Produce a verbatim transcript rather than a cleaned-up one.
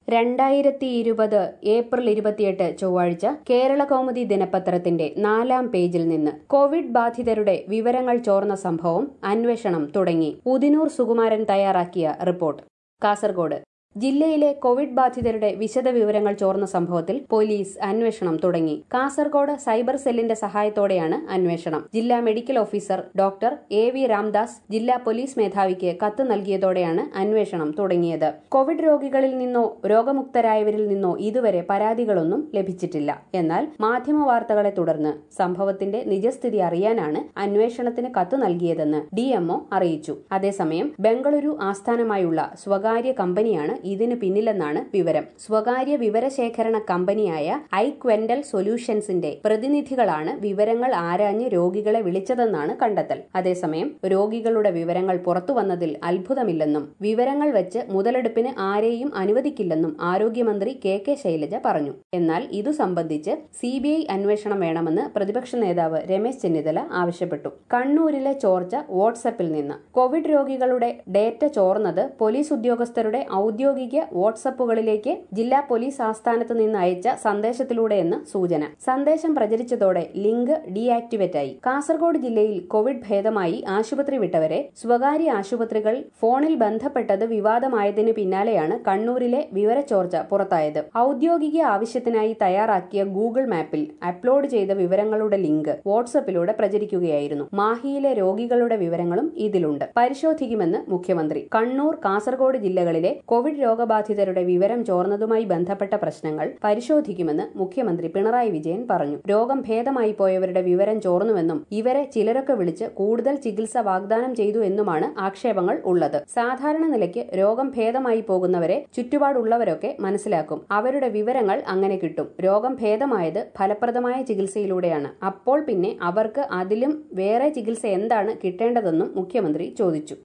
രണ്ടായിരത്തി ഇരുപത് ഏപ്രിൽ ഇരുപത്തിയെട്ട് ചൊവ്വാഴ്ച കേരള കൗമുദി ദിനപത്രത്തിന്റെ നാലാം പേജിൽ നിന്ന് കോവിഡ് ബാധിതരുടെ വിവരങ്ങൾ ചോർന്ന സംഭവം അന്വേഷണം തുടങ്ങി. ഉദിനൂർ സുകുമാരൻ തയ്യാറാക്കിയ റിപ്പോർട്ട്. കാസർഗോഡ് ജില്ലയിലെ കോവിഡ് ബാധിതരുടെ വിശദ വിവരങ്ങൾ ചോർന്ന സംഭവത്തിൽ പോലീസ് അന്വേഷണം തുടങ്ങി. കാസർഗോഡ് സൈബർ സെല്ലിന്റെ സഹായത്തോടെയാണ് അന്വേഷണം. ജില്ലാ medical officer doctor A V Ramdas ജില്ലാ പോലീസ് മേധാവിക്ക് കത്ത് നൽകിയതോടെയാണ് അന്വേഷണം തുടങ്ങിയത്. കോവിഡ് രോഗികളിൽ നിന്നോ രോഗമുക്തരായവരിൽ നിന്നോ ഇതുവരെ പരാതികളൊന്നും ലഭിച്ചിട്ടില്ല. എന്നാൽ മാധ്യമ വാർത്തകളെ തുടർന്ന് സംഭവത്തിന്റെ നിജസ്ഥിതി അറിയാനാണ് അന്വേഷണത്തിന് കത്ത് നൽകിയതെന്ന് ഡിഎംഒ അറിയിച്ചു. അതേസമയം ബംഗളൂരു ആസ്ഥാനമായുള്ള സ്വകാര്യ കമ്പനിയാണ് ഇതിന് പിന്നിലെന്നാണ് വിവരം. സ്വകാര്യ വിവരശേഖരണ കമ്പനിയായ ഐക്വെന്റൽ സൊല്യൂഷൻസിന്റെ പ്രതിനിധികളാണ് വിവരങ്ങൾ ആരാഞ്ഞ് രോഗികളെ വിളിച്ചതെന്നാണ് കണ്ടെത്തൽ. അതേസമയം രോഗികളുടെ വിവരങ്ങൾ പുറത്തുവന്നതിൽ അത്ഭുതമില്ലെന്നും വിവരങ്ങൾ വെച്ച് മുതലെടുപ്പിന് ആരെയും അനുവദിക്കില്ലെന്നും ആരോഗ്യമന്ത്രി കെ കെ ശൈലജ പറഞ്ഞു. എന്നാൽ ഇതു സംബന്ധിച്ച് സി ബി ഐ അന്വേഷണം വേണമെന്ന് പ്രതിപക്ഷ നേതാവ് രമേശ് ചെന്നിത്തല ആവശ്യപ്പെട്ടു. കണ്ണൂരിലെ ചോർച്ച വാട്സ്ആപ്പിൽ നിന്ന്. കോവിഡ് രോഗികളുടെ ഡേറ്റ ചോർന്നത് പോലീസ് ഉദ്യോഗസ്ഥരുടെ ഔദ്യോഗിക വാട്സപ്പുകളിലേക്ക് ജില്ലാ പോലീസ് ആസ്ഥാനത്ത് നിന്ന് അയച്ച സന്ദേശത്തിലൂടെയെന്ന് സൂചന. സന്ദേശം പ്രചരിച്ചതോടെ ലിങ്ക് ഡീആക്ടിവേറ്റ് ആയി. കാസർഗോഡ് ജില്ലയിൽ കോവിഡ് ഭേദമായി ആശുപത്രി വിട്ടവരെ സ്വകാര്യ ആശുപത്രികൾ ഫോണിൽ ബന്ധപ്പെട്ടത് വിവാദമായതിനു പിന്നാലെയാണ് കണ്ണൂരിലെ വിവരച്ചോർച്ച പുറത്തായത്. ഔദ്യോഗിക ആവശ്യത്തിനായി തയ്യാറാക്കിയ ഗൂഗിൾ മാപ്പിൽ അപ്ലോഡ് ചെയ്ത വിവരങ്ങളുടെ ലിങ്ക് വാട്സപ്പിലൂടെ പ്രചരിക്കുകയായിരുന്നു. മാഹിയിലെ രോഗികളുടെ വിവരങ്ങളും ഇതിലുണ്ട്. പരിശോധിക്കുമെന്ന് മുഖ്യമന്ത്രി. കണ്ണൂർ, കാസർഗോഡ് ജില്ലകളിലെ കോവിഡ് രോഗബാധിതരുടെ വിവരം ചോർന്നതുമായി ബന്ധപ്പെട്ട പ്രശ്നങ്ങൾ പരിശോധിക്കുമെന്ന് മുഖ്യമന്ത്രി പിണറായി വിജയൻ പറഞ്ഞു. രോഗം ഭേദമായി പോയവരുടെ വിവരം ചോർന്നുവെന്നും ഇവരെ ചിലരൊക്കെ വിളിച്ച് കൂടുതൽ ചികിത്സ വാഗ്ദാനം ചെയ്തു എന്നുമാണ് ആക്ഷേപങ്ങൾ ഉള്ളത്. സാധാരണ നിലയ്ക്ക് രോഗം ഭേദമായി പോകുന്നവരെ ചുറ്റുപാടുള്ളവരൊക്കെ മനസ്സിലാക്കും. അവരുടെ വിവരങ്ങൾ അങ്ങനെ കിട്ടും. രോഗം ഭേദമായത് ഫലപ്രദമായ ചികിത്സയിലൂടെയാണ്. അപ്പോൾ പിന്നെ അവർക്ക് അതിലും വേറെ ചികിത്സ എന്താണ് കിട്ടേണ്ടതെന്നും മുഖ്യമന്ത്രി ചോദിച്ചു.